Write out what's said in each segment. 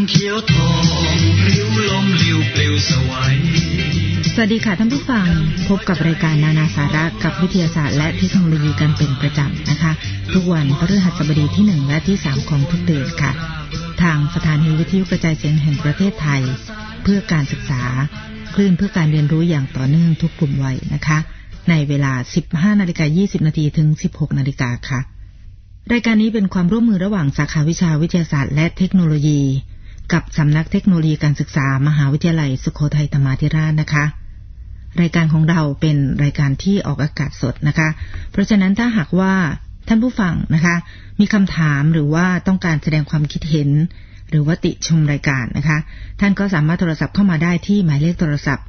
เขียวทองริ้วลมลิ้วปลิวสวัยสวัสดีค่ะท่านผู้ฟังพบกับรายการนานาสาระกับวิทยาศาสตร์และเทคโนโลยีกันเป็นประจำนะคะทุกวันพฤหัสบดีที่1และที่3ของทุกเดือนค่ะทางสถานีวิทยุกระจายเสียงแห่งประเทศไทยเพื่อการศึกษาคลื่นเพื่อการเรียนรู้อย่างต่อเนื่องทุกกลุ่มวัยนะคะในเวลา 15:20 น.ถึง 16:00 น.ค่ะรายการนี้เป็นความร่วมมือระหว่างสาขาวิชาวิทยาศาสตร์และเทคโนโลยีกับสำนักเทคโนโลยีการศึกษามหาวิทยาลัยสุโขทัยธรรมาธิราชนะคะรายการของเราเป็นรายการที่ออกอากาศสดนะคะเพราะฉะนั้นถ้าหากว่าท่านผู้ฟังนะคะมีคำถามหรือว่าต้องการแสดงความคิดเห็นหรือว่าติชมรายการนะคะท่านก็สามารถโทรศัพท์เข้ามาได้ที่หมายเลขโทรศัพท์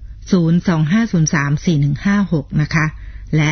025034156นะคะและ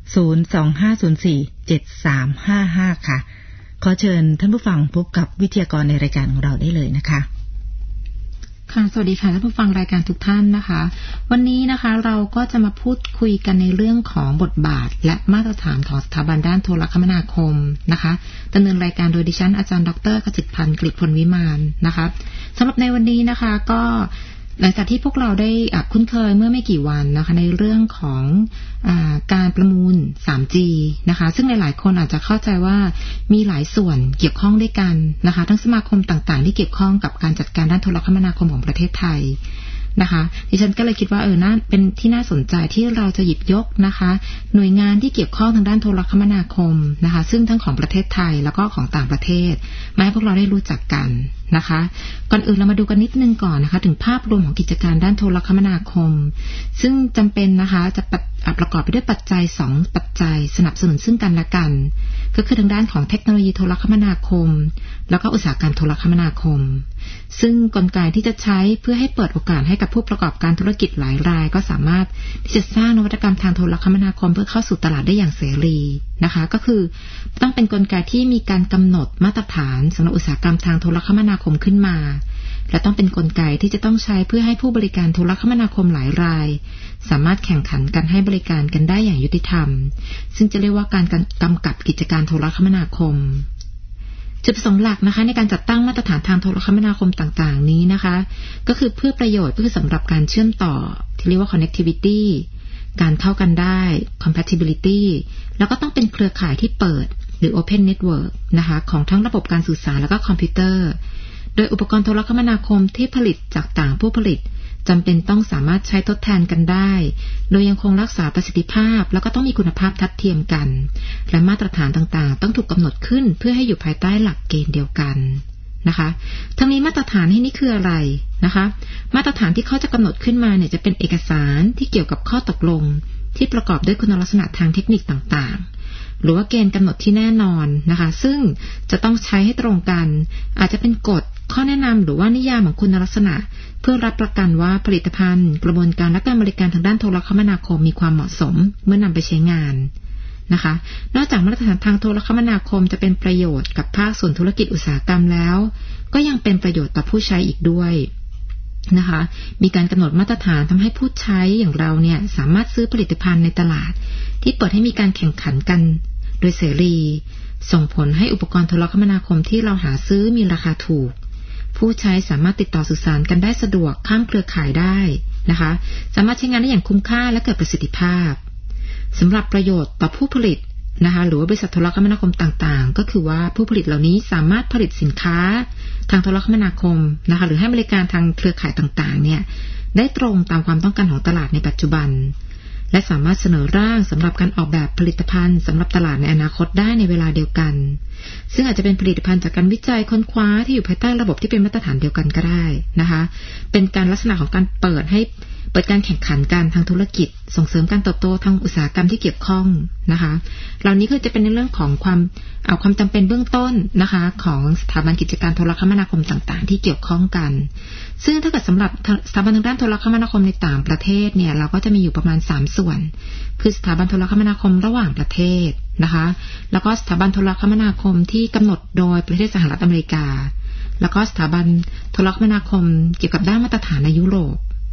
025047355ค่ะขอเชิญท่านผู้ฟังพบกับวิทยากรในรายการของเราได้เลยนะคะค่ะสวัสดีค่ะท่านผู้ฟังรายการทุกท่านนะคะวันนี้นะคะเราก็จะมาพูดคุยกันในเรื่องของบทบาทและมาตรฐานของสถาบันด้านโทรคมนาคมนะคะดำเนินรายการโดยดิฉันอาจารย์ดร.ขจิตพันธ์กฤษพลวิมานนะคะสำหรับในวันนี้นะคะก็หลังจากที่พวกเราได้คุ้นเคยเมื่อไม่กี่วันนะคะในเรื่องของการประมูล 3G นะคะซึ่งหลายๆคนอาจจะเข้าใจว่ามีหลายส่วนเกี่ยวข้องด้วยกันนะคะทั้งสมาคมต่างๆที่เกี่ยวข้องกับการจัดการด้านโทรคมนาคมของประเทศไทยนะคะดิฉันก็เลยคิดว่าน่าเป็นที่น่าสนใจที่เราจะหยิบยกนะคะหน่วยงานที่เกี่ยวข้องทางด้านโทรคมนาคมนะคะซึ่งทั้งของประเทศไทยแล้วก็ของต่างประเทศมาให้พวกเราได้รู้จักกันนะคะก่อนอื่นเรามาดูกันนิดนึงก่อนนะคะถึงภาพรวมของกิจการด้านโทรคมนาคมซึ่งจำเป็นนะคะจะประกอบไปด้วยปัจจัย2ปัจจัยสนับสนุนซึ่งกันและกันก็คือทางด้านของเทคโนโลยีโทรคมนาคมแล้วก็อุตสาหกรรมโทรคมนาคมซึ่งกลไกที่จะใช้เพื่อให้เปิดโอกาสให้กับผู้ประกอบการธุรกิจหลายรายก็สามารถที่จะสร้างนวัตกรรมทางโทรคมนาคมเพื่อเข้าสู่ตลาดได้อย่างเสรีนะคะก็คือต้องเป็นกลไกที่มีการกำหนดมาตรฐานสำหรับอุตสาหกรรมทางโทรคมนาคมขึ้นมาและต้องเป็นกลไกที่จะต้องใช้เพื่อให้ผู้บริการโทรคมนาคมหลายรายสามารถแข่งขันกันให้บริการกันได้อย่างยุติธรรมซึ่งจะเรียกว่าการกำกับกิจการโทรคมนาคมจุดประสงค์หลักนะคะในการจัดตั้งมาตรฐานทางโทรคมนาคมต่างๆนี้นะคะก็คือเพื่อประโยชน์ก็คือสำหรับการเชื่อมต่อที่เรียกว่า connectivity การเข้ากันได้ compatibility แล้วก็ต้องเป็นเครือข่ายที่เปิดหรือ open network นะคะของทั้งระบบการสื่อสารและก็คอมพิวเตอร์โดยอุปกรณ์โทรคมนาคมที่ผลิตจากต่างผู้ผลิตจำเป็นต้องสามารถใช้ทดแทนกันได้โดยยังคงรักษาประสิทธิภาพแล้วก็ต้องมีคุณภาพทัดเทียมกันและมาตรฐานต่างๆต้องถูกกำหนดขึ้นเพื่อให้อยู่ภายใต้หลักเกณฑ์เดียวกันนะคะทั้งนี้มาตรฐานที่นี่คืออะไรนะคะมาตรฐานที่เขาจะกำหนดขึ้นมาเนี่ยจะเป็นเอกสารที่เกี่ยวกับข้อตกลงที่ประกอบด้วยคุณลักษณะทางเทคนิคต่างๆหรือว่าเกณฑ์กำหนดที่แน่นอนนะคะซึ่งจะต้องใช้ให้ตรงกันอาจจะเป็นกฎข้อแนะนำหรือว่านิยามของคุณลักษณะเพื่อรับประกันว่าผลิตภัณฑ์กระบวนการและการบริการทางด้านโทรคมนาคมมีความเหมาะสมเมื่อนำไปใช้งานนะคะนอกจากมาตรฐานทางโทรคมนาคมจะเป็นประโยชน์กับภาคส่วนธุรกิจอุตสาหกรรมแล้วก็ยังเป็นประโยชน์ต่อผู้ใช้อีกด้วยนะคะมีการกำหนดมาตรฐานทำให้ผู้ใช้อย่างเราเนี่ยสามารถซื้อผลิตภัณฑ์ในตลาดที่เปิดให้มีการแข่งขันกันโดยเสรีส่งผลให้อุปกรณ์โทรคมนาคมที่เราหาซื้อมีราคาถูกผู้ใช้สามารถติดต่อสื่อสารกันได้สะดวกข้ามเครือข่ายได้นะคะสามารถใช้งานได้อย่างคุ้มค่าและเกิดประสิทธิภาพสำหรับประโยชน์ต่อผู้ผลิตนะคะหรือว่าบริษัทโทรคมนาคมต่างๆก็คือว่าผู้ผลิตเหล่านี้สามารถผลิตสินค้าทางโทรคมนาคมนะคะหรือให้บริการทางเครือข่ายต่างๆเนี่ยได้ตรงตามความต้องการของตลาดในปัจจุบันและสามารถเสนอร่างสำหรับการออกแบบผลิตภัณฑ์สำหรับตลาดในอนาคตได้ในเวลาเดียวกันซึ่งอาจจะเป็นผลิตภัณฑ์จากการวิจัยค้นคว้าที่อยู่ภายใต้ระบบที่เป็นมาตรฐานเดียวกันก็ได้นะคะเป็นการลักษณะของการเปิดการแข่งขันกันทางธุรกิจส่งเสริมการเติบโตทางอุตสาหกรรมที่เกี่ยวข้องนะคะเหล่านี้คือจะเป็นในเรื่องของความจำเป็นเบื้องต้นนะคะของสถาบันกิจการโทรคมนาคมต่างๆที่เกี่ยวข้องกันซึ่งถ้าเกิดสำหรับสถาบันทางด้านโทรคมนาคมในต่างประเทศเนี่ยเราก็จะมีอยู่ประมาณ3ส่วนคือสถาบันโทรคมนาคมระหว่างประเทศนะคะแล้วก็สถาบันโทรคมนาคมที่กำหนดโดยประเทศสหรัฐอเมริกาแล้วก็สถาบันโทรคมนาคมเกี่ยวกับด้านมาตรฐานในยุโรป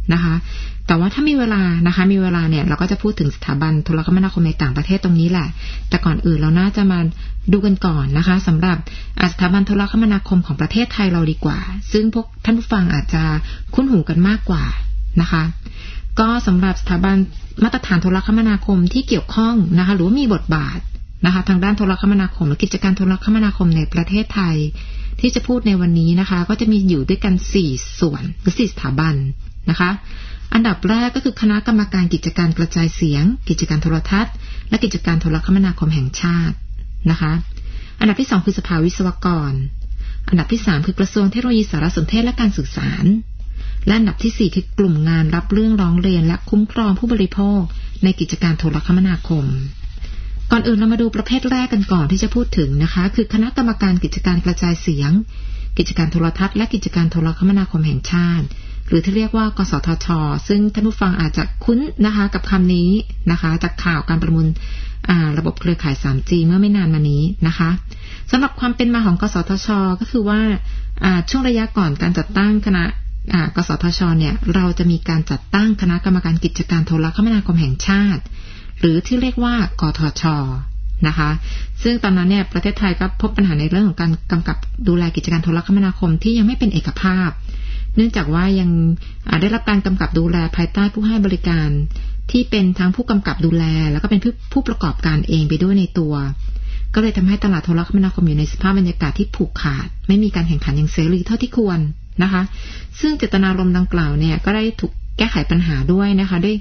นะคะแต่ว่าถ้ามีเวลานะคะมีเวลาเนี่ยเราก็จะพูดถึงสถาบันโทรคมนาคมในต่างประเทศตรงนี้แหละแต่ก่อนอื่นเราน่าจะมาดูกันก่อนนะคะสำหรับสถาบันโทรคมนาคมของประเทศไทยเราดีกว่าซึ่งพวกท่านผู้ฟังอาจจะคุ้นหูกันมากกว่านะคะก็สำหรับสถาบันมาตรฐานโทรคมนาคมที่เกี่ยวข้องนะคะหรือว่ามีบทบาทนะคะทางด้านโทรคมนาคมหรือกิจการโทรคมนาคมในประเทศไทยที่จะพูดในวันนี้นะคะก็จะมีอยู่ด้วยกัน4ส่วนหรือ4สถาบันนะคะอันดับแรกก็คือคณะกรรมการกิจการกระจายเสียงกิจการโทรทัศน์และกิจการโทรคมนาคมแห่งชาตินะคะอันดับที่2คือสภาวิศวกรอันดับที่3คือกระทรวงเทคโนโลยีสารสนเทศและการสื่อสารและอันดับที่4คือกลุ่มงานรับเรื่องร้องเรียนและคุ้มครองผู้บริโภคในกิจการโทรคมนาคมก่อนอื่นเรามาดูประเภทแรกกันก่อนที่จะพูดถึงนะคะคือคณะกรรมการกิจการกระจายเสียงกิจการโทรทัศน์และกิจการโทรคมนาคมแห่งชาติหรือที่เรียกว่ากสทช.ซึ่งท่านผู้ฟังอาจจะคุ้นนะคะกับคำนี้นะคะจากข่าวการประมูลระบบเครือข่าย 3G เมื่อไม่นานมานี้นะคะสำหรับความเป็นมาของกสทช.ก็คือว่าช่วงระยะก่อนการจัดตั้งคณะกสทช.เนี่ยเราจะมีการจัดตั้งคณะกรรมการกิจการโทรคมนาคมแห่งชาติหรือที่เรียกว่ากทช.นะคะซึ่งตอนนั้นเนี่ยประเทศไทยก็พบปัญหาในเรื่องของการกำกับดูแลกิจการโทรคมนาคมที่ยังไม่เป็นเอกภาพเนื่องจากว่ายังได้รับการกำกับดูแลภายใต้ผู้ให้บริการที่เป็นทั้งผู้กำกับดูแลแล้วก็เป็นผู้ประกอบการเองไปด้วยในตัวก็เลยทำให้ตลาดโทรคมนาคมอยู่ในสภาพบรรยากาศที่ผูกขาดไม่มีการแข่งขันอย่างเสรีเท่าที่ควรนะคะซึ่งเจตนารมณ์ดังกล่าวเนี่ยก็ได้ถูกแก้ไขปัญหาด้วยนะคะด้วย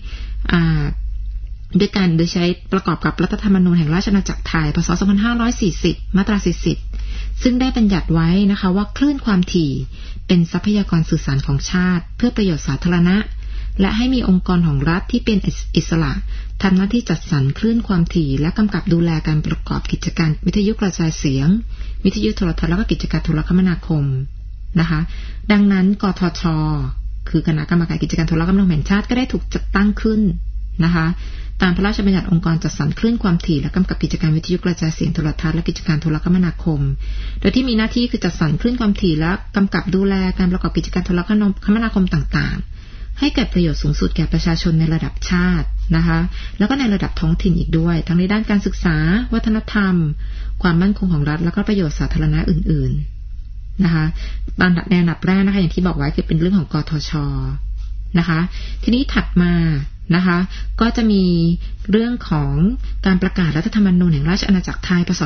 การโดยใช้ประกอบกับรัฐธรรมนูญแห่งราชอาณาจักรไทยพ.ศ. 2540 มาตรา 40ซึ่งได้บัญญัติไว้นะคะว่าคลื่นความถี่เป็นทรัพยากรสื่อสารของชาติเพื่อประโยชน์สาธารณะและให้มีองค์กรของรัฐที่เป็นอิสระทำหน้าที่จัดสรรคลื่นความถี่และกำกับดูแลการประกอบกิจการวิทยุกระจายเสียงวิทยุโทรทัศน์และก็กิจการโทรคมนาคมนะคะดังนั้นกทช.คือคณะกรรมการกิจการโทรคมนาคมแห่งชาติก็ได้ถูกจัดตั้งขึ้นนะคะตามพระราชบัญญัติองค์กรจัดสรรคลื่นความถี่และกำกับกิจการวิทยุกระจายเสียงโทรทัศน์และกิจการโทรคมนาคมโดยที่มีหน้าที่คือจัดสรรคลื่นความถี่และกำกับดูแลการประกอบกิจการโทรคมนาคมต่างๆให้เกิดประโยชน์สูงสุดแก่ประชาชนในระดับชาตินะคะแล้วก็ในระดับท้องถิ่นอีกด้วยทั้งในด้านการศึกษาวัฒนธรรมความมั่นคงของรัฐและก็ประโยชน์สาธารณะอื่นๆนะคะในอันดับแรกนะคะอย่างที่บอกไว้คือเป็นเรื่องของกทช.นะคะทีนี้ถัดมานะคะก็จะมีเรื่องของการประกาศรัฐธรรมนูญแห่งราชอาณาจักรไทยพ.ศ.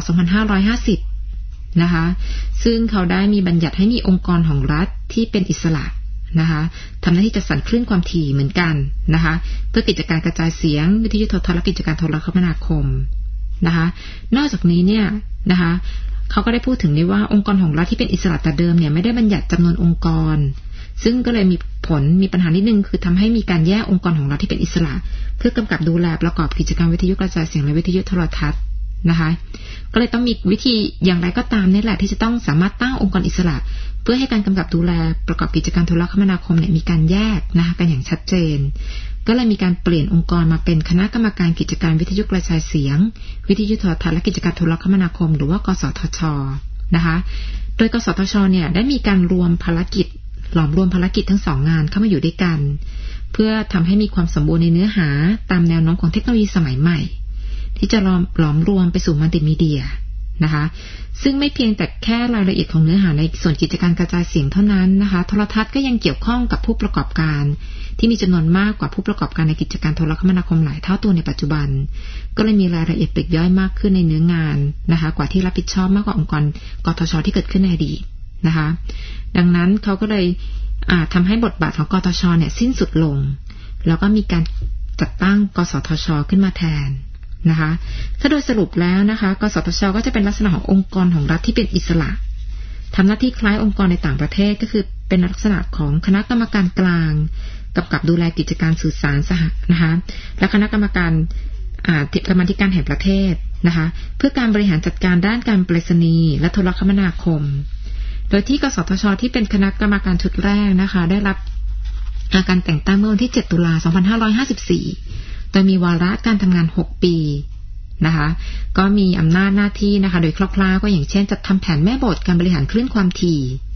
2550นะคะซึ่งเขาได้มีบัญญัติให้มีองค์กรของรัฐที่เป็นอิสระนะคะทำหน้าที่จัดสรรคลื่นความถี่เหมือนกันนะคะเพื่อกิจการกระจายเสียงวิทยุโทรทัศน์และกิจการโทรคมนาคมนะคะนอกจากนี้เนี่ยนะคะเขาก็ได้พูดถึงในว่าองค์กรของรัฐที่เป็นอิสระแต่เดิมเนี่ยไม่ได้บัญญัติจำนวนองค์กรซึ่งก็เลยมีปัญหานิดนึงคือทำให้มีการแยกองค์กรของรัฐที่เป็นอิสระเพื่อกำกับดูแลประกอบกิจการวิทยุกระจายเสียงและวิทยุโทรทัศน์นะคะก็เลยต้องมีวิธีอย่างไรก็ตามนี่แหละที่จะต้องสามารถตั้งองค์กรอิสระเพื่อให้การกำกับดูแลประกอบกิจการโทรคมนาคมเนี่ยมีการแยกนะคะกันอย่างชัดเจนก็เลยมีการเปลี่ยนองค์กรมาเป็นคณะกรรมการกิจการวิทยุกระจายเสียงวิทยุโทรทัศน์และกิจการโทรคมนาคมหรือว่ากสทช.นะคะโดยกสทช.เนี่ยได้มีการหลอมรวมภารกิจทั้งสองงานเข้ามาอยู่ด้วยกันเพื่อทำให้มีความสมบูรณ์ในเนื้อหาตามแนวโน้มของเทคโนโลยีสมัยใหม่ที่จะหลอมรวมไปสู่มัลติมีเดียนะคะซึ่งไม่เพียงแต่แค่รายละเอียดของเนื้อหาในส่วนกิจการกระจายเสียงเท่านั้นนะคะโทรทัศน์ก็ยังเกี่ยวข้องกับผู้ประกอบการที่มีจำนวนมากกว่าผู้ประกอบการในกิจการโทรคมนาคมหลายเท่าตัวในปัจจุบันก็เลยมีรายละเอียดปลีกย่อยมากขึ้นในเนื้องานนะคะกว่าที่รับผิดชอบมากกว่าองค์กรกทช.ที่เกิดขึ้นในอดีตนะคะดังนั้นเขาก็เลยทำให้บทบาทของกทช.เนี่ยสิ้นสุดลงแล้วก็มีการจัดตั้งกสทช.ขึ้นมาแทนนะคะถ้าโดยสรุปแล้วนะคะกสทช.ก็จะเป็นลักษณะขององค์กรของรัฐที่เป็นอิสระทำหน้าที่คล้ายองค์กรในต่างประเทศก็คือเป็นลักษณะของคณะกรรมการกลางกำกับดูแลกิจการสื่อสารนะคะและคณะกรรมการกรรมาธิการแห่งประเทศนะคะเพื่อการบริหารจัดการด้านการไปรษณีย์และโทรคมนาคมโดยที่กสทช.ที่เป็นคณะกรรมการชุดแรกนะคะได้รับการแต่งตั้งเมื่อวันที่ 7 ตุลา 2554โดยมีวาระการทำงาน 6 ปีนะคะก็มีอำนาจหน้าที่นะคะโดยคร่าวๆก็อย่างเช่นจัดทำแผนแม่บทการบริหารคลื่นความถี่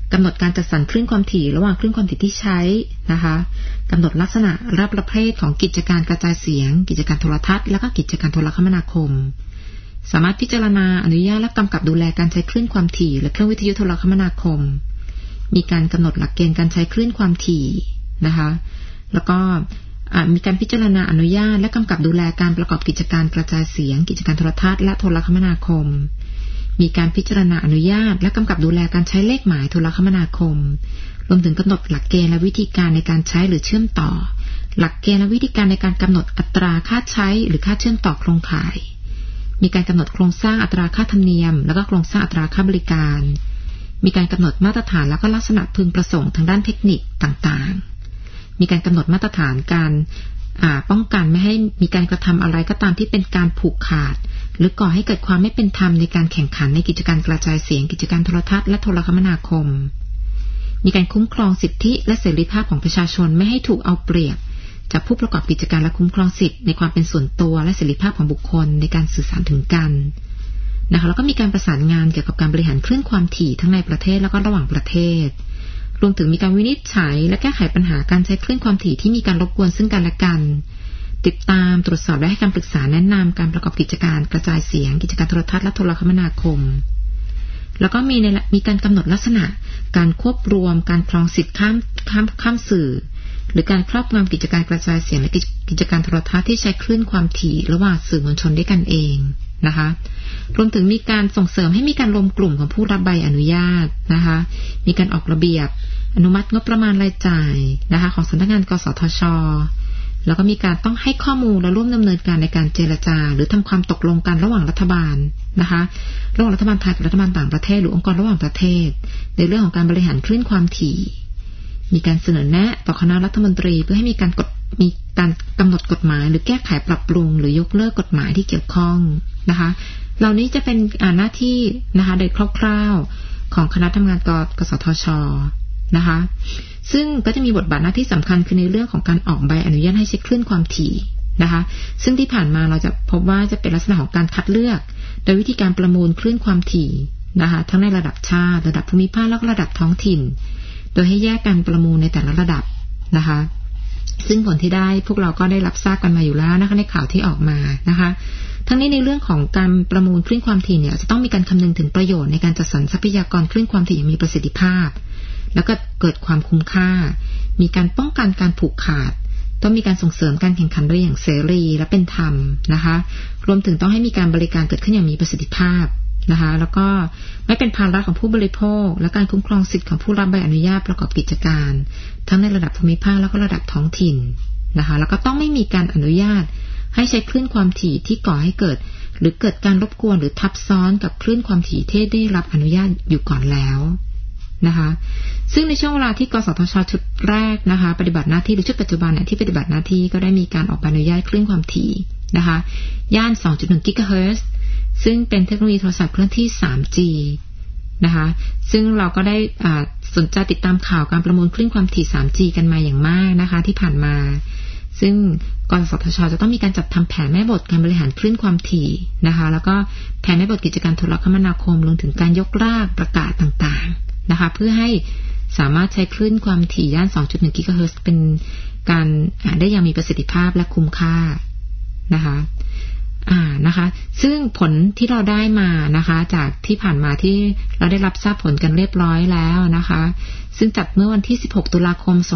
กำหนดการจัดสรรคลื่นความถี่ระหว่างคลื่นความถี่ที่ใช้นะคะกำหนดลักษณะและประเภทของกิจการกระจายเสียงกิจการโทรทัศน์และก็กิจการโทรคมนาคมสามารถพิจารณาอนุญาตและกำกับดูแลการใช้คลื่นความถี่และเครื่องวิทยุโทรคมนาคมมีการกำหนดหลักเกณฑ์การใช้คลื่นความถี่นะคะแล้วก็มีการพิจารณาอนุญาตและกำกับดูแลการประกอบกิจการกระจายเสียงกิจการโทรทัศน์และโทรคมนาคมมีการพิจารณาอนุญาตและกำกับดูแลการใช้เลขหมายโทรคมนาคมรวมถึงกำหนดหลักเกณฑ์และวิธีการในการใช้หรือเชื่อมต่อหลักเกณฑ์และวิธีการในการกำหนดอัตราค่าใช้หรือค่าเชื่อมต่อโครงข่ายมีการกำหนดโครงสร้างอัตราค่าธรรมเนียมและก็โครงสร้างอัตราค่าบริการมีการกำหนดมาตรฐานและก็ลักษณะพึงประสงค์ทางด้านเทคนิคต่างๆมีการกำหนดมาตรฐานการป้องกันไม่ให้มีการกระทำอะไรก็ตามที่เป็นการผูกขาดหรือก่อให้เกิดความไม่เป็นธรรมในการแข่งขันในกิจการกระจายเสียงกิจการโทรทัศน์และโทรคมนาคมมีการคุ้มครองสิทธิและเสรีภาพของประชาชนไม่ให้ถูกเอาเปรียบจากผู้ประกอบกิจการและคุ้มครองสิทธิในความเป็นส่วนตัวและเสรีภาพของบุคคลในการสื่อสารถึงกันนะคะแล้วก็มีการประสานงานเกี่ยวกับการบริหารคลื่นความถี่ทั้งในประเทศแล้วก็ระหว่างประเทศรวมถึงมีการวินิจฉัยและแก้ไขปัญหาการใช้คลื่นความถี่ที่มีการรบกวนซึ่งกันและกันติดตามตรวจสอบและให้คำปรึกษาแนะนำการประกอบกิจการกระจายเสียงกิจการโทรทัศน์และโทรคมนาคมแล้วก็มีการกำหนดลักษณะการควบรวมการครองสิทธิ์ข้ามสื่อหรือการครอบงำกิจการกระจายเสียงและกิจการโทรทัศน์ที่ใช้คลื่นความถี่ระหว่างสื่อมวลชนด้วยกันเองนะคะรวมถึงมีการส่งเสริมให้มีการรวมกลุ่มของผู้รับใบอนุญาตนะคะมีการออกระเบียบอนุมัติงบประมาณรายจ่ายนะคะของสำนักงานกสทช.แล้วก็มีการต้องให้ข้อมูลและร่วมดำเนินการในการเจรจาหรือทำความตกลงกันระหว่างรัฐบาลนะคะระหว่างรัฐบาลไทยกับรัฐบาลต่างประเทศหรือองค์กรระหว่างประเทศในเรื่องของการบริหารคลื่นความถี่มีการเสนอแนะต่อคณะรัฐมนตรีเพื่อให้มีการกำหนดกฎหมายหรือแก้ไขปรับปรุงหรือยกเลิกกฎหมายที่เกี่ยวข้องนะคะเหล่านี้จะเป็นหน้าที่นะคะโดยคร่าวๆของคณะทำงานกสทช.นะคะซึ่งก็จะมีบทบาทหน้าที่สำคัญคือในเรื่องของการออกใบอนุญาตให้ใช้คลื่นความถี่นะคะซึ่งที่ผ่านมาเราจะพบว่าจะเป็นลักษณะของการคัดเลือกโดยวิธีการประมูลคลื่นความถี่นะคะทั้งในระดับชาติระดับภูมิภาคและระดับท้องถิ่นโดยให้แยกการประมูลในแต่ละระดับนะคะซึ่งผลที่ได้พวกเราก็ได้รับทราบกันมาอยู่แล้วนะคะในข่าวที่ออกมานะคะทั้งนี้ในเรื่องของการประมูลคลื่นความถี่เนี่ยจะต้องมีการคำนึงถึงประโยชน์ในการจัดสรรทรัพยากรคลื่นความถี่อย่างมีประสิทธิภาพแล้วก็เกิดความคุ้มค่ามีการป้องกันการผูกขาดต้องมีการส่งเสริมการแข่งขันด้วยอย่างเสรีและเป็นธรรมนะคะรวมถึงต้องให้มีการบริการเกิดขึ้นอย่างมีประสิทธิภาพนะคะแล้วก็ไม่เป็นภาระของผู้บริโภคและการคุ้มครองสิทธิของผู้รับใบอนุญาตประกอบกิจการทั้งในระดับภูมิภาคแล้วก็ระดับท้องถิ่นนะคะแล้วก็ต้องไม่มีการอนุญาตให้ใช้คลื่นความถี่ที่ก่อให้เกิดหรือเกิดการรบกวนหรือทับซ้อนกับคลื่นความถี่ที่ได้รับอนุญาตอยู่ก่อนแล้วนะคะซึ่งในช่วงเวลาที่กสทช.ชุดแรกนะคะปฏิบัติหน้าที่หรือชุดปัจจุบันเนี่ยที่ปฏิบัติหน้าที่ก็ได้มีการออกใบอนุญาตคลื่นความถี่นะคะย่าน 2.1 กิกะเฮิรตซ์ซึ่งเป็นเทคโนโลยีโทรศัพท์เคลื่อนที่ 3G นะคะซึ่งเราก็ได้สนใจติดตามข่าวการประมูลคลื่นความถี่ 3G กันมาอย่างมากนะคะที่ผ่านมาซึ่งกสทช.จะต้องมีการจัดทำแผนแม่บทการบริหารคลื่นความถี่นะคะแล้วก็แผนแม่บทกิจการโทรคมนาคมรวมถึงการยกรากประกาศต่างๆนะคะเพื่อให้สามารถใช้คลื่นความถี่ย่าน 2.1 กิกะเฮิรตซ์เป็นการได้อย่างมีประสิทธิภาพและคุ้มค่านะคะนะคะซึ่งผลที่เราได้มานะคะจากที่ผ่านมาที่เราได้รับทราบผลกันเรียบร้อยแล้วนะคะซึ่งจัดเมื่อวันที่16ตุลาคม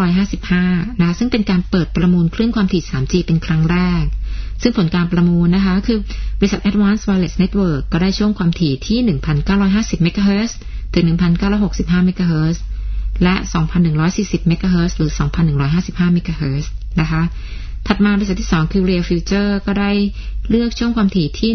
2555นะซึ่งเป็นการเปิดประมูลคลื่นความถี่ 3G เป็นครั้งแรกซึ่งผลการประมูลนะคะคือบริษัท Advanced Wireless Network ก็ได้ช่วงความถี่ที่ 1,950 เมกะเฮิรตซ์ถึง 1,965 เมกะเฮิรตซ์และ 2,140 เมกะเฮิรตซ์หรือ 2,155 เมกะเฮิรตซ์นะคะถัดมาบริษัทที่2คือ Real Future ก็ได้เลือกช่วงความถี่ที่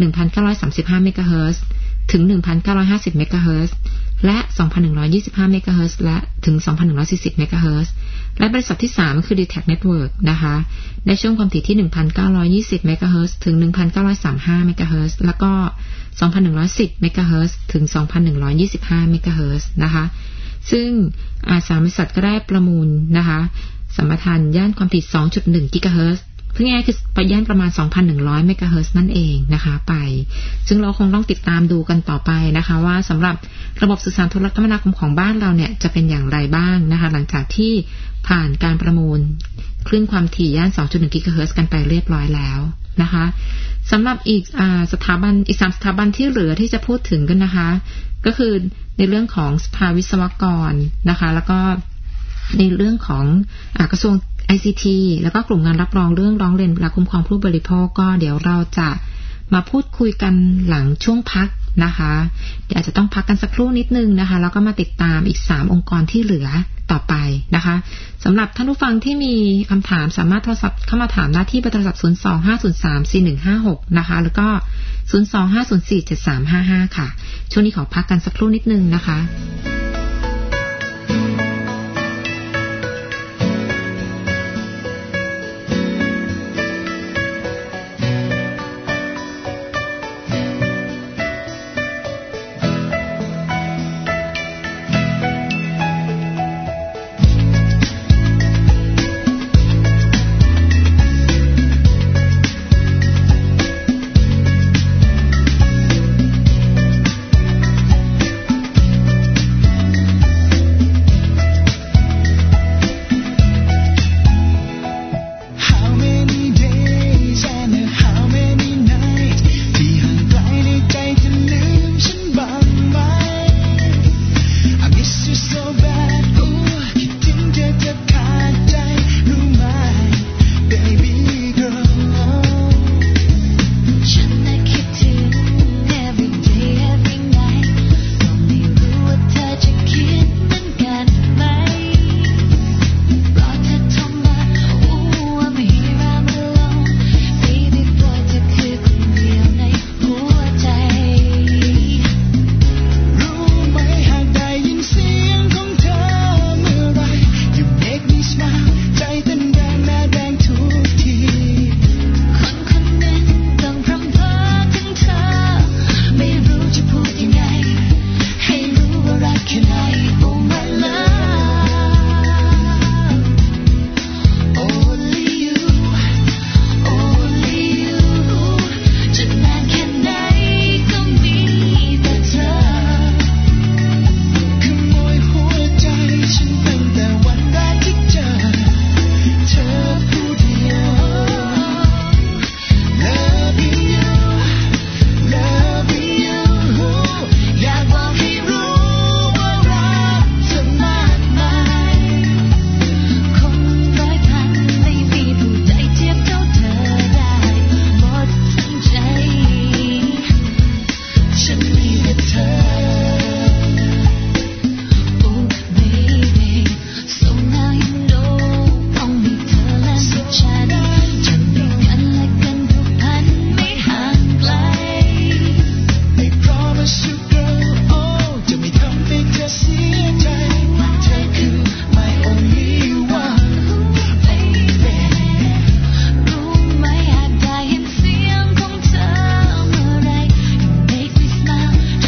1,935 เมกะเฮิรตซ์ถึง 1,950 เมกะเฮิรตซ์และ 2,125 เมกะเฮิรตซ์และถึง 2,140 เมกะเฮิรตซ์และบริษัทที่3คือ DTAC Network นะคะได้ช่วงความถี่ที่ 1,920 เมกะเฮิรตซ์ถึง 1,935 เมกะเฮิรตซ์แล้วก็ 2,110 เมกะเฮิรตซ์ถึง 2,125 เมกะเฮิรตซ์นะคะซึ่ง3บริษัทก็ได้ประมูลนะคะสัมปทานย่านความถี่ 2.1 กิกะเฮิรตซ์พูดง่ายๆคือไปย่านประมาณ 2,100 เมกะเฮิรตซ์นั่นเองนะคะไปซึ่งเราคงต้องติดตามดูกันต่อไปนะคะว่าสำหรับระบบสื่อสารโทรคมนาคมของบ้านเราเนี่ยจะเป็นอย่างไรบ้างนะคะหลังจากที่ผ่านการประมูลคลื่นความถี่ย่าน 2.1 กิกะเฮิรตซ์กันไปเรียบร้อยแล้วนะคะสำหรับอีก3สถาบันที่เหลือที่จะพูดถึงกันนะคะก็คือในเรื่องของสภาวิศวกรนะคะแล้วก็ในเรื่องของกระทรวง ICT แล้วก็กลุ่มงานรับรองเรื่องร้องเรียนและคุ้มครองผู้บริโภคก็เดี๋ยวเราจะมาพูดคุยกันหลังช่วงพักนะคะเดี๋ยวอาจจะต้องพักกันสักครู่นิดนึงนะคะแล้วก็มาติดตามอีก3องค์กรที่เหลือต่อไปนะคะสำหรับท่านผู้ฟังที่มีคำถามสามารถโทรศัพท์เข้ามาถามได้ที่เบอร์โทรศัพท์ 025034156 นะคะแล้วก็ 025047355 ค่ะช่วงนี้ขอพักกันสักครู่นิดนึงนะคะเ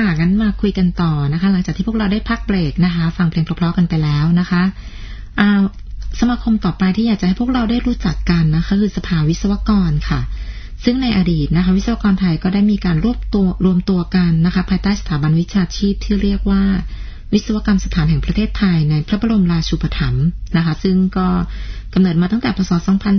ค่ะงั้นมาคุยกันต่อนะคะหลังจากที่พวกเราได้พักเบรกนะคะฟังเพลงเพราะๆกันไปแล้วนะคะสมาคมต่อไปที่อยากจะให้พวกเราได้รู้จักกันนะคะคือสภาวิศวกรค่ะซึ่งในอดีตนะคะวิศวกรไทยก็ได้มีการรวมตัวกันนะคะภายใต้สถาบันวิชาชีพที่เรียกว่าวิศวกรรมสถานแห่งประเทศไทยในพระบรมราชูปถัมภ์นะคะซึ่งก็กำเนิดมาตั้งแต่พ.ศ.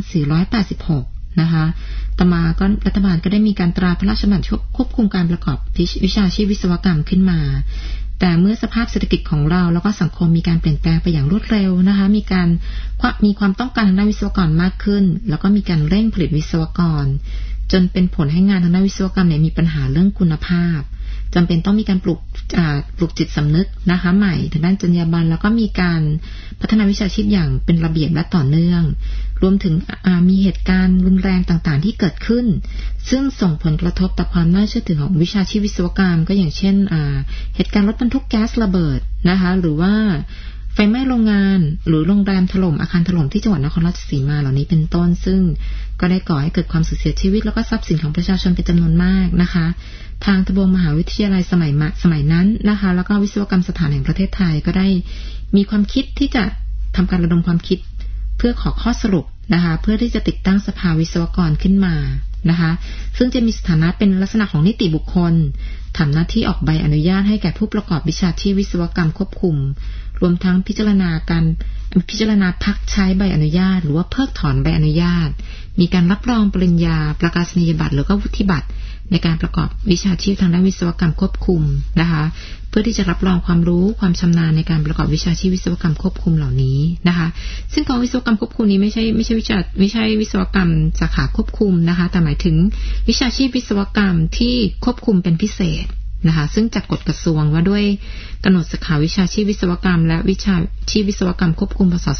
2486นะคะต่อมาก็รัฐบาลก็ได้มีการตราพระราชบัญญัติควบคุมการประกอบวิชาชีพวิศวกรรมขึ้นมาแต่เมื่อสภาพเศรษฐกิจของเราแล้วก็สังคมมีการเปลี่ยนแปลงไปอย่างรวดเร็วนะคะมีความต้องการทางด้านวิศวกรมากขึ้นแล้วก็มีการเร่งผลิตวิศวกรจนเป็นผลให้งานทางด้านวิศวกรรมเนี่ยมีปัญหาเรื่องคุณภาพจำเป็นต้องมีการปลุกจิตสำนึกนะคะใหม่ทางด้านจรรยาบรรณแล้วก็มีการพัฒนาวิชาชีพอย่างเป็นระเบียบและต่อเนื่องรวมถึงมีเหตุการณ์รุนแรงต่างๆที่เกิดขึ้นซึ่งส่งผลกระทบต่อความน่าเชื่อถือของวิชาชีพวิศวกรรมก็อย่างเช่นเหตุการณ์รถบรรทุกแก๊สระเบิดนะคะหรือว่าไฟไหม้โรงงานหรือโรงแรมถล่มอาคารถล่มที่จังหวัดนครราชสีมาเหล่านี้เป็นต้นซึ่งก็ได้ก่อให้เกิดความสูญเสียชีวิตแล้วก็ทรัพย์สินของประชาชนเป็นจำนวนมากนะคะทางทบวงมหาวิทยาลัยสมัยนั้นนะคะแล้วก็วิศวกรรมสถานแห่งประเทศไทยก็ได้มีความคิดที่จะทำการระดมความคิดเพื่อขอข้อสรุปนะคะเพื่อที่จะติดตั้งสภาวิศวกรขึ้นมานะคะซึ่งจะมีสถานะเป็นลักษณะของนิติบุคคลทำหน้าที่ออกใบอนุญาตให้แก่ผู้ประกอบวิชาชีพวิศวกรรมควบคุมรวมทั้งพิจารณาพักใช้ใบอนุญาตหรือว่าเพิกถอนใบอนุญาตมีการรับรองปริญญาประกาศนียบัตรหรือก็วุฒิบัตรในการประกอบวิชาชีพทางด้านวิศวกรรมควบคุมนะคะเพื่อที่จะรับรองความรู้ความชำนาญในการประกอบวิชาชีพวิศวกรรมควบคุมเหล่านี้นะคะซึ่งกองวิศวกรรมควบคุมนี้ไม่ใช่วิศวกรรมสาขาควบคุมนะคะแต่หมายถึงวิชาชีพวิศวกรรมที่ควบคุมเป็นพิเศษนะคะซึ่งจัดกฎกระทรวงว่าด้วยกำหนดสาขาวิชาชีพวิศวกรรมและวิชาชีพวิศวกรรมควบคุมพ.ศ.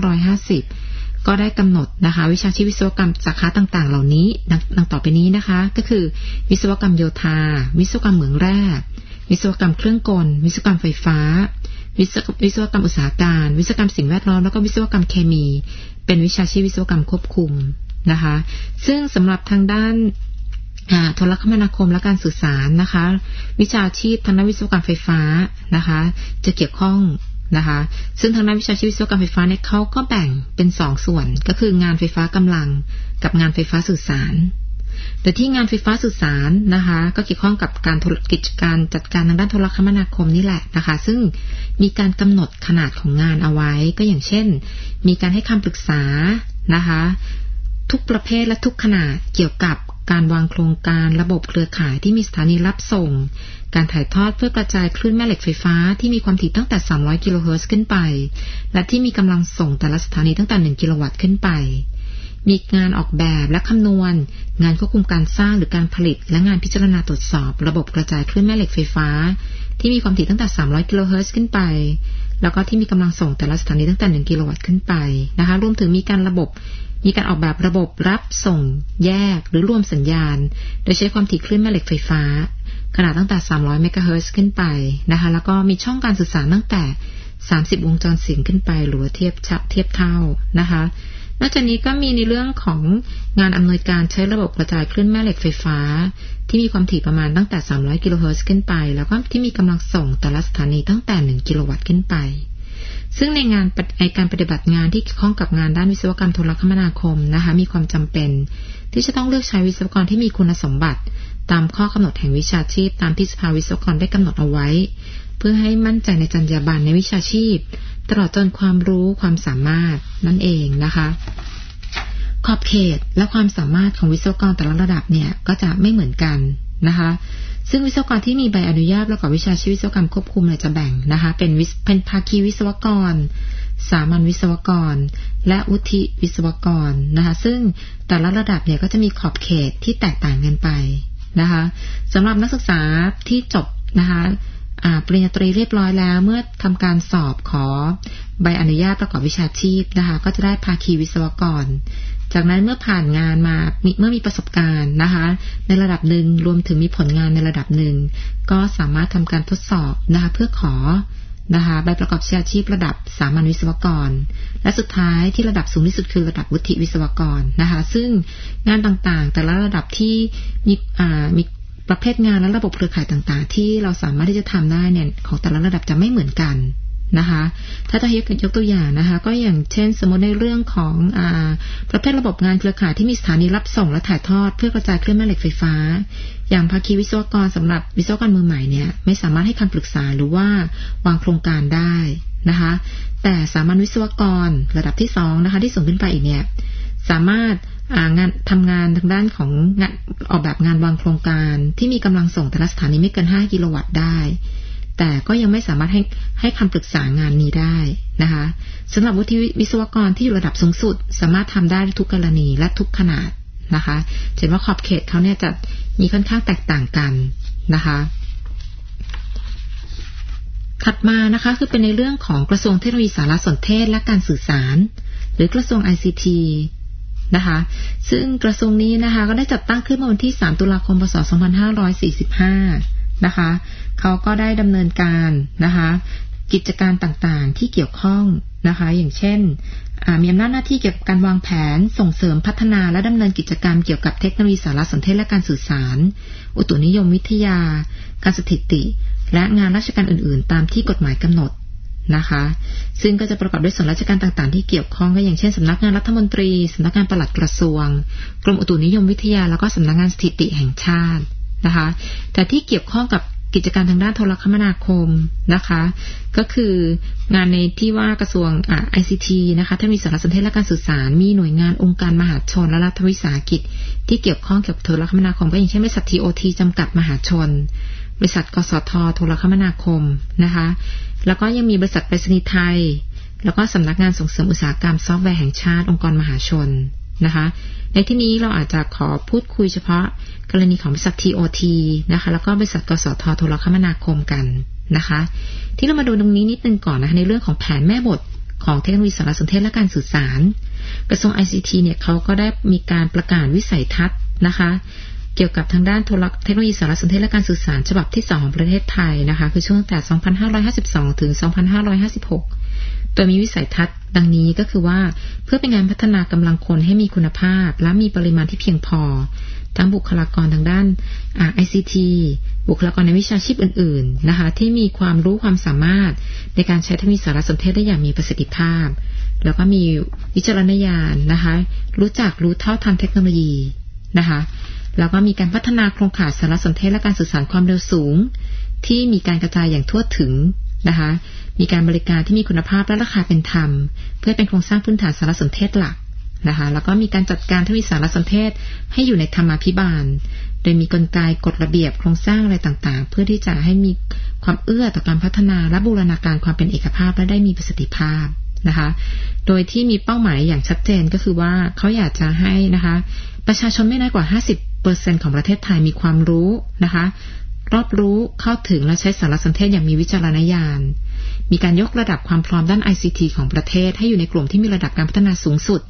2550ก็ได้กำหนดนะคะวิชาชีพวิศวกรรมสาขาต่างๆเหล่านี้ดังต่อไปนี้นะคะก็คือวิศวกรรมโยธาวิศวกรรมเหมืองแร่วิศวกรรมเครื่องกลวิศวกรรมไฟฟ้าวิศวกรรมอุตสาหการวิศวกรรมสิ่งแวดล้อมแล้วก็วิศวกรรมเคมีเป็นวิชาชีพวิศวกรรมควบคุมนะคะซึ่งสำหรับทางด้านโทรคมนาคมและการสื่อสารนะคะวิชาชีพทางด้านวิศวกรรมไฟฟ้านะคะจะเกี่ยวข้องนะคะซึ่งทางด้านวิชาชีพวิศวกรรมไฟฟ้าเนี่ยเขาก็แบ่งเป็น2ส่วนก็คืองานไฟฟ้ากำลังกับงานไฟฟ้าสื่อสารแต่ที่งานไฟฟ้าสื่อสารนะคะก็เกี่ยวข้องกับการกิจการจัดการทางด้านโทรคมนาคมนี่แหละนะคะซึ่งมีการกำหนดขนาดของงานเอาไว้ก็อย่างเช่นมีการให้คำปรึกษานะคะทุกประเภทและทุกขนาดเกี่ยวกับการวางโครงการระบบเครือข่ายที่มีสถานีรับส่งการถ่ายทอดเพื่อกระจายคลื่นแม่เหล็กไฟฟ้าที่มีความถี่ตั้งแต่300กิโลเฮิรตซ์ขึ้นไปและที่มีกำลังส่งแต่ละสถานีตั้งแต่1กิโลวัตต์ขึ้นไปมีงานออกแบบและคำนวณงานควบคุมการสร้างหรือการผลิตและงานพิจารณาตรวจสอบระบบกระจายคลื่นแม่เหล็กไฟฟ้าที่มีความถี่ตั้งแต่300กิโลเฮิรตซ์ขึ้นไปแล้วก็ที่มีกำลังส่งแต่ละสถานีตั้งแต่1กิโลวัตต์ขึ้นไปนะคะรวมถึงมีการออกแบบระบบรับส่งแยกหรือรวมสัญญาณโดยใช้ความถี่คลื่นแม่เหล็กไฟฟ้าขนาดตั้งแต่300เมกะเฮิรตซ์ขึ้นไปนะคะแล้วก็มีช่องการสื่อสารตั้งแต่30วงจรเสียงขึ้นไปหรือเทียบเท่านะคะนอกจากนี้ก็มีในเรื่องของงานอำนวยการใช้ระบบกระจายคลื่นแม่เหล็กไฟฟ้าที่มีความถี่ประมาณตั้งแต่300กิโลเฮิรตซ์ขึ้นไปแล้วก็ที่มีกำลังส่งแต่ละสถานีตั้งแต่1กิโลวัตต์ขึ้นไปซึ่งในการปฏิบัติงานที่เกี่ยวข้องกับงานด้านวิศวกรรมโทรคมนาคมนะคะมีความจำเป็นที่จะต้องเลือกใช้วิศวกรที่มีคุณสมบัติตามข้อกำหนดแห่งวิชาชีพตามที่สภาวิศวกรได้กำหนดเอาไว้เพื่อให้มั่นใจในจรรยาบรรณในวิชาชีพตลอดจนความรู้ความสามารถนั่นเองนะคะขอบเขตและความสามารถของวิศวกรแต่ละระดับเนี่ยก็จะไม่เหมือนกันนะคะซึ่งวิศวกรที่มีใบอนุญาตประกอบวิชาชีพวิศวกรรมควบคุมเนี่ยจะแบ่งนะคะเป็นภาคีวิศวกรสามัญวิศวกรและวุฒิวิศวกรนะคะซึ่งแต่ละระดับเนี่ยก็จะมีขอบเขตที่แตกต่างกันไปนะคะสำหรับนักศึกษาที่จบนะคะปริญญาตรีเรียบร้อยแล้วเมื่อทำการสอบขอใบอนุญาตประกอบวิชาชีพนะคะก็จะได้ภาคีวิศวกรจากนั้นเมื่อผ่านงานมาเมื่อมีประสบการณ์นะคะในระดับหนึ่งรวมถึงมีผลงานในระดับหนึ่งก็สามารถทำการทดสอบนะคะเพื่อขอนะคะใบประกอบวิชาชีพระดับสามัญวิศวกรและสุดท้ายที่ระดับสูงที่สุดคือระดับวุฒิวิศวกรนะคะซึ่งงานต่างๆแต่ละระดับที่มีประเภทงานและระบบเครือข่ายต่างๆที่เราสามารถที่จะทำได้เนี่ยของแต่ละระดับจะไม่เหมือนกันนะคะถ้าจะยกตัวอย่างนะคะก็อย่างเช่นสมมติในเรื่องของประเภทระบบงานเครือข่ายที่มีสถานีรับส่งและถ่ายทอดเพื่อกระจายคลื่นแม่เหล็กไฟฟ้าอย่างภาคีวิศวกรสำหรับวิศวกรมือใหม่เนี่ยไม่สามารถให้คำปรึกษาหรือว่าวางโครงการได้นะคะแต่สามัญวิศวกรระดับที่2นะคะที่สูงขึ้นไปอีกเนี่ยสามารถทำงานทางด้านของงานออกแบบงานวางโครงการที่มีกำลังส่งแต่ละสถานีไม่เกิน5กิโลวัตต์ได้แต่ก็ยังไม่สามารถให้คำปรึกษางานนี้ได้นะคะสำหรับวุฒิวิศวกรที่อยู่ระดับสูงสุดสามารถทำได้ทุกกรณีและทุกขนาดนะคะเห็นว่าขอบเขตเขาเนี่ยจะมีค่อนข้างแตกต่างกันนะคะถัดมานะคะคือเป็นในเรื่องของกระทรวงเทคโนโลยีสารสนเทศและการสื่อสารหรือกระทรวง ICT นะคะซึ่งกระทรวงนี้นะคะก็ได้จัดตั้งขึ้นเมื่อวันที่3ตุลาคมพ.ศ. 2545นะคะเขาก็ได้ดำเนินการนะคะกิจการต่างๆที่เกี่ยวข้องนะคะอย่างเช่นมีอำนาจหน้าที่เกี่ยวกับการวางแผนส่งเสริมพัฒนาและดำเนินกิจกรรมเกี่ยวกับเทคโนโลยีสารสนเทศและการสื่อสารอุตุนิยมวิทยาการสถิติและงานราชการอื่นๆตามที่กฎหมายกำหนดนะคะซึ่งก็จะประกอบด้วยส่วนราชการต่างๆที่เกี่ยวข้องก็อย่างเช่นสำนักงานรัฐมนตรีสำนักงานปลัดกระทรวงกรมอุตุนิยมวิทยาแล้วก็สำนักงานสถิติแห่งชาตินะคะแต่ที่เกี่ยวข้องกับกิจการทางด้านโทรคมนาคมนะคะก็คืองานในที่ว่ากระทรวงICT นะคะถ้ามีสารสนเทศและการสื่อสารมีหน่วยงานองค์การมหาชนและรัฐวิสาหกิจที่เกี่ยวข้องเกี่ยวกับโทรคมนาคมก็อย่างเช่นบริษัท TOT จำกัดมหาชนบริษัทกสทโทรคมนาคมนะคะแล้วก็ยังมีบริษัทไปรษณีย์ไทยแล้วก็สำนักงานส่งเสริมอุตสาหกรรมซอฟต์แวร์แห่งชาติองค์กรมหาชนนะคะในที่นี้เราอาจจะขอพูดคุยเฉพาะกรณีของบริษัท TOT นะคะแล้วก็บริษัทกสทโทรคมนาคมกันนะคะที่เรามาดูตรงนี้นิดนึงก่อนนะคะในเรื่องของแผนแม่บทของเทคโนโลยีสารสนเทศและการสื่อสารกระทรวง ICT เนี่ยเขาก็ได้มีการประกาศวิสัยทัศน์นะคะเกี่ยวกับทางด้านเทคโนโลยีสารสนเทศและการสื่อสารฉบับที่2ของประเทศไทยนะคะคือช่วงแต่2552ถึง2556โดยมีวิสัยทัศน์ดังนี้ก็คือว่าเพื่อเป็นการพัฒนากำลังคนให้มีคุณภาพและมีปริมาณที่เพียงพอทั้งบุคลากรทางด้านICT บุคลากรในวิชาชีพอื่นๆนะคะที่มีความรู้ความสามารถในการใช้เทคโนโลยีสารสนเทศได้อย่างมีประสิทธิภาพแล้วก็มีวิจารณญาณนะคะรู้เท่าทันเทคโนโลยีนะคะแล้วก็มีการพัฒนาโครงข่ายสารสนเทศและการสื่อสารความเร็วสูงที่มีการกระจายอย่างทั่วถึงนะคะมีการบริการที่มีคุณภาพและราคาเป็นธรรมเพื่อเป็นโครงสร้างพื้นฐานสารสนเทศหลักนะคะแล้วก็มีการจัดการเทคโนโลยีสารสนเทศให้อยู่ในธรรมาภิบาลโดยมีกลไกกฎระเบียบโครงสร้างอะไรต่างๆเพื่อที่จะให้มีความเอื้อต่อการพัฒนาและบูรณาการความเป็นเอกภาพและได้มีประสิทธิภาพนะคะโดยที่มีเป้าหมายอย่างชัดเจนก็คือว่าเขาอยากจะให้นะคะประชาชนไม่น้อยกว่า 50% ของประเทศไทยมีความรู้นะคะรอบรู้เข้าถึงและใช้สารสนเทศอย่างมีวิจารณญาณมีการยกระดับความพร้อมด้าน ICT ของประเทศให้อยู่ในกลุ่มที่มีระดับการพัฒนาสูงสุด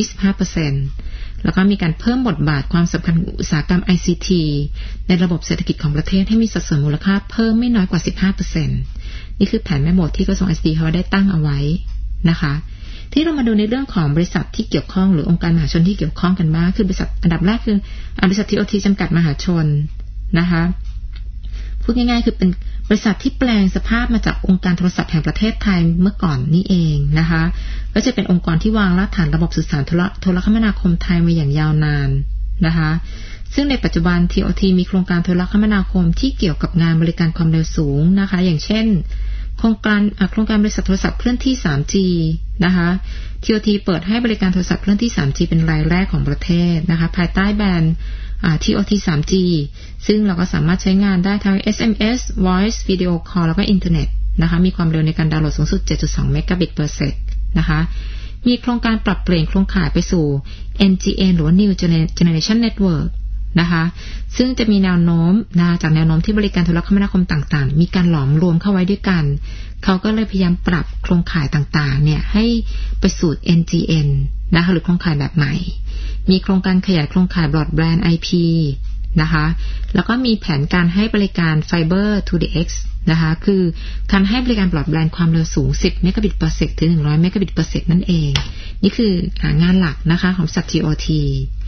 25% แล้วก็มีการเพิ่มบทบาทความสำคัญของอุตสาหกรรม ICT ในระบบเศรษฐกิจของประเทศให้มีสัดส่วนมูลค่าเพิ่มไม่น้อยกว่า 15% นี่คือแผนแม่บทที่กระทรวง ICT เขาได้ตั้งเอาไว้นะคะที่เรามาดูในเรื่องของบริษัทที่เกี่ยวข้องหรือองค์การมหาชนที่เกี่ยวข้องกันบ้างคือบริษัทอันดับแรกคือบริษัท TOT จำกัดมหาชนนะคะพูดง่ายๆคือเป็นบริษัทที่แปลงสภาพมาจากองค์การโทรศัพท์แห่งประเทศไทยเมื่อก่อนนี่เองนะคะก็จะเป็นองค์กรที่วางรากฐานระบบสื่อสารโทรคมนาคมไทยมาอย่างยาวนานนะคะซึ่งในปัจจุบัน TOT มีโครงการโทรคมนาคมที่เกี่ยวกับงานบริการความเร็วสูงนะคะอย่างเช่นโครงการบริษัทโทรศัพท์เคลื่อนที่ 3G นะคะ TOT เปิดให้บริการโทรศัพท์เคลื่อนที่ 3G เป็นรายแรกของประเทศนะคะภายใต้แบรนด์TOT 3G ซึ่งเราก็สามารถใช้งานได้ทั้ง SMS Voice Video Call แล้วก็อินเทอร์เน็ตนะคะมีความเร็วในการดาวน์โหลดสูงสุด 7.2 เมกะบิตเปอร์เซกน์นะคะมีโครงการปรับเปลี่ยนโครงข่ายไปสู่ NGN หรือว่า New Generation Network นะคะซึ่งจะมีแนวโน้มจากแนวโน้มที่บริการโทรคมนาคมต่างๆมีการหลอมรวมเข้าไว้ด้วยกันเขาก็เลยพยายามปรับโครงข่ายต่างๆเนี่ยให้ไปสู่ NGN นะคะหรือโครงข่ายแบบใหม่มีโครงการขยายโครงข่าย Broadband IP นะคะแล้วก็มีแผนการให้บริการ Fiber to the X นะคะคือการให้บริการ Broadband ความเร็วสูง10 เมกะบิตเปอร์เซกน์ถึง100 เมกะบิตเปอร์เซกน์นั่นเองนี่คืองานหลักนะคะของบริษัท TOT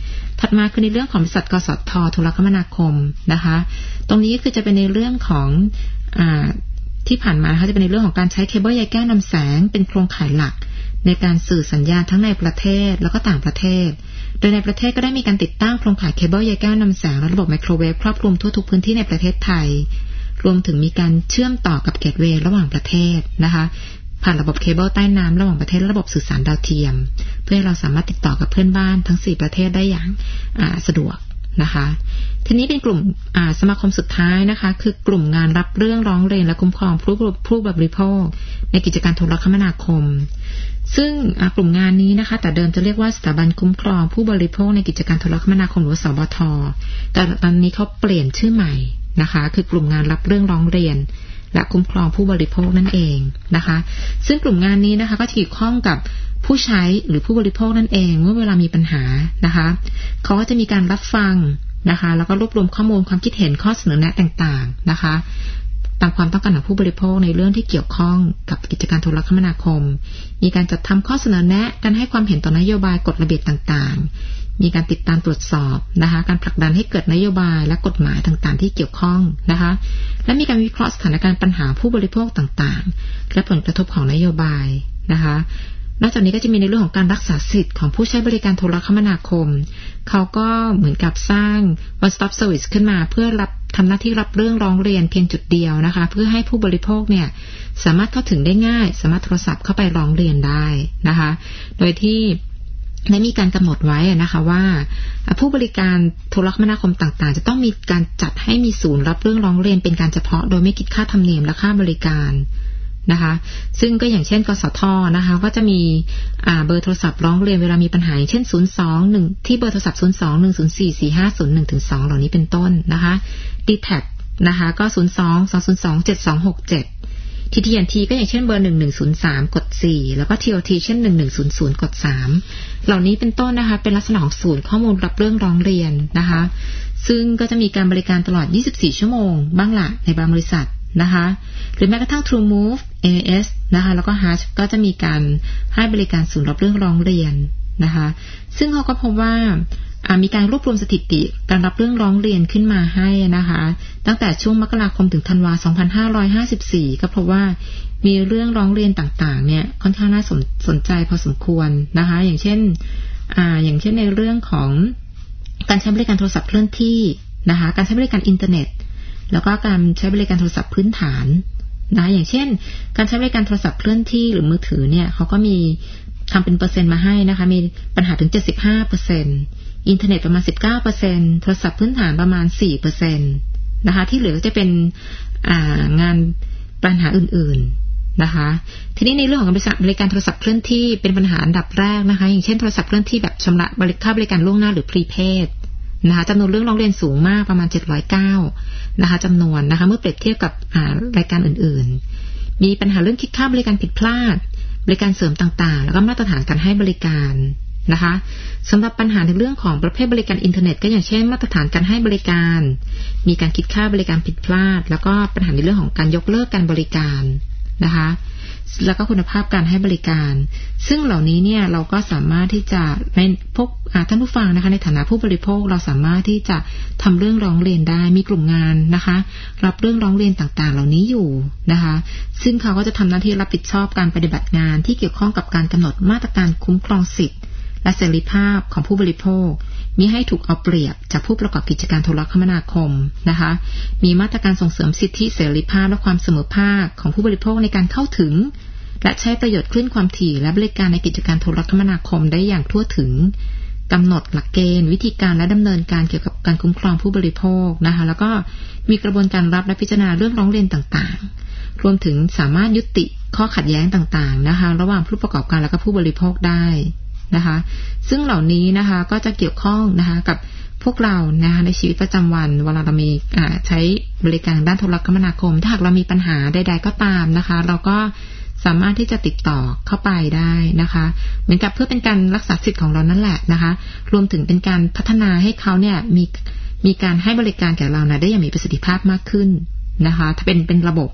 ถัดมาคือในเรื่องของบริษัทกสท.โทรคมนาคมนะคะตรงนี้คือจะเป็นในเรื่องของที่ผ่านมานะคะจะเป็นในเรื่องของการใช้เคเบิลใยแก้วนำแสงเป็นโครงข่ายหลักในการสื่อสัญญาณทั้งในประเทศแล้วก็ต่างประเทศโดยในประเทศก็ได้มีการติดตั้งโครงข่ายเคเบิลใยแก้วนำแสงและระบบไมโครเวฟครอบคลุมทั่วทุกพื้นที่ในประเทศไทยรวมถึงมีการเชื่อมต่อกับเกตเวย์ระหว่างประเทศนะคะผ่านระบบเคเบิลใต้น้ำระหว่างประเทศและระบบสื่อสารดาวเทียมเพื่อให้เราสามารถติดต่อกับเพื่อนบ้านทั้ง4ประเทศได้อย่างสะดวกนะคะทีนี้เป็นกลุ่มสมาคมสุดท้ายนะคะคือกลุ่มงานรับเรื่องร้องเรียนและคุ้มครองผู้บริโภคในกิจการโทรคมนาคมซึ่งกลุ่มงานนี้นะคะแต่เดิมจะเรียกว่าสถาบันคุ้มครองผู้บริโภคในกิจการโทรคมนาคมหรือสบท.แต่ตอนนี้เขาเปลี่ยนชื่อใหม่นะคะคือกลุ่มงานรับเรื่องร้องเรียนและคุ้มครองผู้บริโภคนั่นเองนะคะซึ่งกลุ่มงานนี้นะคะก็เกี่ยวข้องกับผู้ใช้หรือผู้บริโภคนั่นเองเมื่อเวลามีปัญหานะคะเขาก็จะมีการรับฟังนะคะแล้วก็รวบรวมข้อมูลความคิดเห็นข้อเสนอแนะต่างๆนะคะตามความต้องการของผู้บริโภคในเรื่องที่เกี่ยวข้องกับกิจการโทรคมนาคมมีการจัดทำข้อเสนอแนะการให้ความเห็นต่อนโยบายกฎระเบียบต่างๆมีการติดตามตรวจสอบนะคะการผลักดันให้เกิดนโยบายและกฎหมายต่างๆที่เกี่ยวข้องนะคะและมีการวิเคราะห์สถานการณ์ปัญหาผู้บริโภคต่างๆและผลกระทบของนโยบายนะคะนอกจากนี้ก็จะมีในเรื่องของการรักษาสิทธิ์ของผู้ใช้บริการโทรคมนาคมเขาก็เหมือนกับสร้าง one stop service ขึ้นมาเพื่อทำหน้าที่รับเรื่องร้องเรียนเพียงจุดเดียวนะคะเพื่อให้ผู้บริโภคเนี่ยสามารถเข้าถึงได้ง่ายสามารถโทรศัพท์เข้าไปร้องเรียนได้นะคะโดยที่ได้มีการกำหนดไว้นะคะว่าผู้บริการโทรคมนาคมต่างๆจะต้องมีการจัดให้มีศูนย์รับเรื่องร้องเรียนเป็นการเฉพาะโดยไม่คิดค่าธรรมเนียมและค่าบริการนะคะซึ่งก็อย่างเช่นกสท.นะคะก็จะมีเบอร์โทรศัพท์ร้องเรียนเวลามีปัญหาอย่างเช่น021ที่เบอร์โทรศัพท์02-104-4501-2เหล่านี้เป็นต้นนะคะ DTAC นะคะก็02-202-7267 TTNT ก็อย่างเช่นเบอร์1103กด4แล้วก็ TOT เช่น1100กด3เหล่านี้เป็นต้นนะคะเป็นลักษณะของศูนย์ข้อมูลรับเรื่องร้องเรียนนะคะซึ่งก็จะมีการบริการตลอด24ชั่วโมงบ้างละในบางบริษัทนะคะหรือแม้กระทั่ง True Move AS นะคะแล้วก็ Hush ก็จะมีการให้บริการศูนย์รับเรื่องร้องเรียนนะคะซึ่งเขาก็พบว่ามีการรวบรวมสถิติการรับเรื่องร้องเรียนขึ้นมาให้นะคะตั้งแต่ช่วงมกราคมถึงธันวาคม2554ก็พบว่ามีเรื่องร้องเรียนต่างๆเนี่ยค่อนข้างน่าสนใจพอสมควรนะคะอย่างเช่นในเรื่องของการใช้บริการโทรศัพท์เคลื่อนที่นะคะการใช้บริการอินเทอร์เน็ตแล้วก็การใช้บริการโทรศัพท์พื้นฐานนะอย่างเช่นการใช้บริการโทรศัพท์เคลื่อนที่หรือมือถือเนี่ยเขาก็มีทำเป็นเปอร์เซ็นต์มาให้นะคะมีปัญหาถึง 75% อินเทอร์เน็ตประมาณ 19% โทรศัพท์พื้นฐานประมาณ 4% นะคะที่เหลือก็จะเป็นงานปัญหาอื่นๆนะคะทีนี้ในเรื่องของบริการโทรศัพท์เคลื่อนที่เป็นปัญหาอันดับแรกนะคะอย่างเช่นโทรศัพท์เคลื่อนที่แบบชำระค่าบริการล่วงหน้าหรือ prepaidนะคะจำนวนเรื่องร้องเรียนสูงมากประมาณ709นะคะจำนวนนะคะเมื่อเปรียบเทียบกับรายการอื่นๆมีปัญหาเรื่องคิดค่าบริการผิดพลาดบริการเสริมต่างๆแล้วก็มาตรฐานการให้บริการนะคะสำหรับปัญหาในเรื่องของประเภทบริการอินเทอร์เน็ตก็อย่างเช่นมาตรฐานการให้บริการมีการคิดค่าบริการผิดพลาดแล้วก็ปัญหาในเรื่องของการยกเลิกการบริการนะคะแล้วก็คุณภาพการให้บริการซึ่งเหล่านี้เนี่ยเราก็สามารถที่จะในพวกท่านผู้ฟังนะคะในฐานะผู้บริโภคเราสามารถที่จะทำเรื่องร้องเรียนได้มีกลุ่มงานนะคะรับเรื่องร้องเรียนต่างๆเหล่านี้อยู่นะคะซึ่งเขาก็จะทำหน้าที่รับผิดชอบการปฏิบัติงานที่เกี่ยวข้องกับการกำหนดมาตรการคุ้มครองสิทธิและเสรีภาพของผู้บริโภคมิให้ถูกเอาเปรียบจากผู้ประกอบกิจการโทรคมนาคมนะคะมีมาตรการส่งเสริมสิทธิเสรีภาพและความเสมอภาคของผู้บริโภคในการเข้าถึงและใช้ประโยชน์คลื่นความถี่และบริการในกิจการโทรคมนาคมได้อย่างทั่วถึงกำหนดหลักเกณฑ์วิธีการและดำเนินการเกี่ยวกับการคุ้มครองผู้บริโภคนะคะแล้วก็มีกระบวนการรับและพิจารณาเรื่องร้องเรียนต่างๆรวมถึงสามารถยุติข้อขัดแย้งต่างๆนะคะระหว่างผู้ประกอบการและก็ผู้บริโภคได้นะคะซึ่งเหล่านี้นะคะก็จะเกี่ยวข้องนะคะกับพวกเรานะคะในชีวิตประจำวันเวลาเรามีใช้บริการด้านโทรคมนาคมถ้าหากเรามีปัญหาใดๆก็ตามนะคะเราก็สามารถที่จะติดต่อเข้าไปได้นะคะเหมือนกับเพื่อเป็นการรักษาสิทธิ์ของเรานั่นแหละนะคะรวมถึงเป็นการพัฒนาให้เขาเนี่ยมีการให้บริการแก่เราได้อย่างมีประสิทธิภาพมากขึ้นนะคะถ้าเป็นระบบ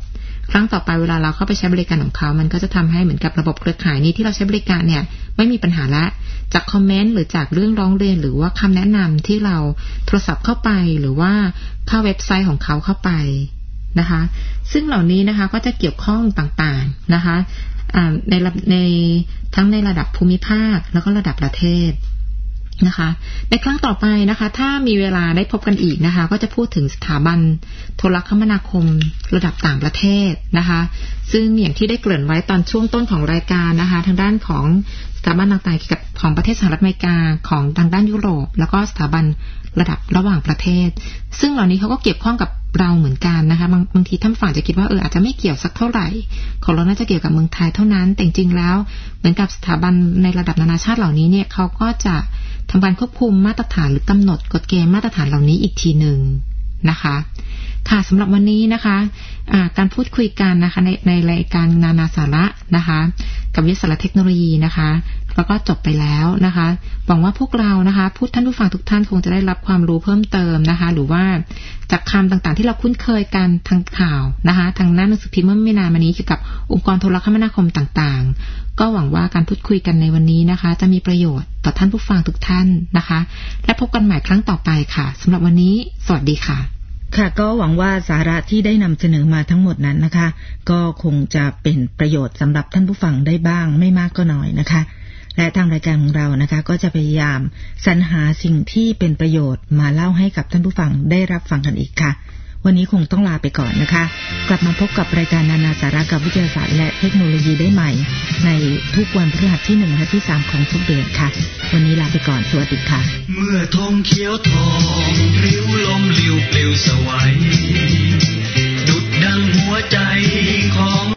ครั้งต่อไปเวลาเราเข้าไปใช้บริการของเขามันก็จะทำให้เหมือนกับระบบเครือข่ายนี้ที่เราใช้บริการเนี่ยไม่มีปัญหาละจากคอมเมนต์หรือจากเรื่องร้องเรียนหรือว่าคำแนะนำที่เราโทรศัพท์เข้าไปหรือว่าเข้าเว็บไซต์ของเขาเข้าไปนะคะซึ่งเหล่านี้นะคะก็จะเกี่ยวข้องต่างๆนะคะในทั้งในระดับภูมิภาคแล้วก็ระดับประเทศนะคะในครั้งต่อไปนะคะถ้ามีเวลาได้พบกันอีกนะคะก็จะพูดถึงสถาบันโทรคมนาคมระดับต่างประเทศนะคะซึ่งอย่างที่ได้เกริ่นไว้ตอนช่วงต้นของรายการนะคะทางด้านของสถาบันต่างๆเกี่ยวกับของประเทศสหรัฐอเมริกาของทางด้านยุโรปแล้วก็สถาบันระดับระหว่างประเทศซึ่งเหล่านี้เขาก็เกี่ยวข้องกับเราเหมือนกันนะคะบางทีท่านฝั่งจะคิดว่าอาจจะไม่เกี่ยวสักเท่าไหร่ของเราน่าจะเกี่ยวกับเมืองไทยเท่านั้นแต่จริงๆแล้วเหมือนกับสถาบันในระดับนานาชาติเหล่านี้เนี่ยเขาก็จะทำการควบคุมมาตรฐานหรือกำหนดกฎเกณฑ์มาตรฐานเหล่านี้อีกทีหนึ่งนะคะค่ะสำหรับวันนี้นะคะการพูดคุยกันนะคะในรายการนานาสาระนะคะกับวิทยาศาสตร์และเทคโนโลยีนะคะแล้วก็จบไปแล้วนะคะหวังว่าพวกเรานะคะท่านผู้ฟังทุกท่านคงจะได้รับความรู้เพิ่มเติมนะคะหรือว่าจากคำต่างๆที่เราคุ้นเคยกันทางข่าวนะคะทางหน้าหนังสือพิมพ์เมื่อไม่นานมานี้เกี่ยวกับองค์กรโทรคมนาคมต่างๆก็หวังว่าการพูดคุยกันในวันนี้นะคะจะมีประโยชน์ต่อท่านผู้ฟังทุกท่านนะคะและพบกันใหม่ครั้งต่อไปค่ะสำหรับวันนี้สวัสดีค่ะค่ะก็หวังว่าสาระที่ได้นำเสนอมาทั้งหมดนั้นนะคะก็คงจะเป็นประโยชน์สำหรับท่านผู้ฟังได้บ้างไม่มากก็น้อยนะคะและทางรายการของเรานะคะก็จะพยายามสรรหาสิ่งที่เป็นประโยชน์มาเล่าให้กับท่านผู้ฟังได้รับฟังกันอีกค่ะวันนี้คงต้องลาไปก่อนนะคะกลับมาพบกับรายการนานาสาระกับวิทยาศาสตร์และเทคโนโลยีได้ใหม่ในทุกวันพฤหัสที่1และที่3ของทุกเดือนค่ะวันนี้ลาไปก่อนสวัสดีค่ะเมื่อธงเขียวทองริ้วลมลิวปลิวสวัยดุจดังหัวใจของ